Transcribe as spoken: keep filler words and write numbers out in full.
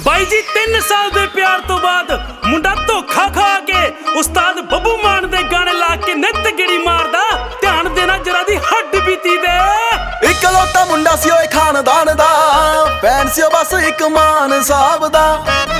ਬਾਈ ਜੀ ਤਿੰਨ ਸਾਲ ਦੇ ਪਿਆਰ ਤੋਂ ਬਾਅਦ ਮੁੰਡਾ ਧੋਖਾ ਖਾ ਕੇ ਉਸਤਾਦ ਬੱਬੂ ਮਾਨ ਦੇ ਗਾਣੇ ਲਾ ਕੇ ਨਿੱਤ ਗਿੜੀ ਮਾਰਦਾ। ਧਿਆਨ ਦੇਣਾ ਜਰਾ ਦੀ ਹੱਡ ਬੀਤੀ ਦੇ। ਇਕਲੌਤਾ ਮੁੰਡਾ ਸੀ ਓਏ ਖਾਨਦਾਨ ਦਾ, ਫੈਨ ਸੀ ਬਸ ਇੱਕ ਮਾਨ ਸਾਹਿਬ ਦਾ।